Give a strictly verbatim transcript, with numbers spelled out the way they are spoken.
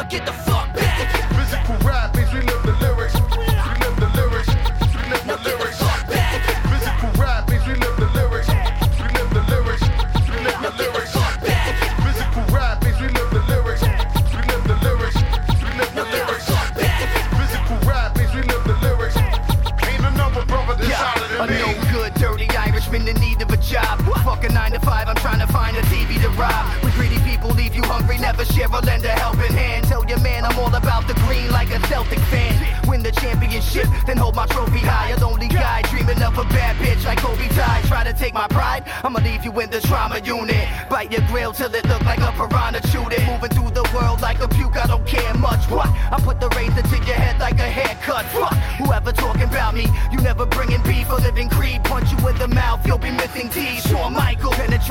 now get the fuck back. Physical rap means we live the lyrics. We live the lyrics. We live Now the get the lyrics. fuck back. Physical rap means we live the lyrics. We live the lyrics. We live Now the get the lyrics. fuck back. Physical rap means we live the lyrics. We live the lyrics. We live the Now get the lyrics. fuck back. Physical rap means we live the lyrics. Ain't another brother that's solid A than me. no good, dirty Irishman in need of a job. Fuck a nine to five, I'm trying to find a T V to rob. When greedy people leave you hungry, never share or lend a helping hand. Tell your man I'm all about the green like a Celtic fan. Win the championship, then hold my trophy high. A lonely guy dreaming of a bad bitch like Kobe Ty. Try to take my pride, I'ma leave you in the trauma unit. Bite your grill till it look like a piranha chewed it. Moving through the world like a puke, I don't care much. What? I put the razor to your head like a haircut. Fuck, whoever talking about me, you never bringing beef or living creed. Punch you in the mouth, you'll be missing teeth. Shawn Michael, penetrate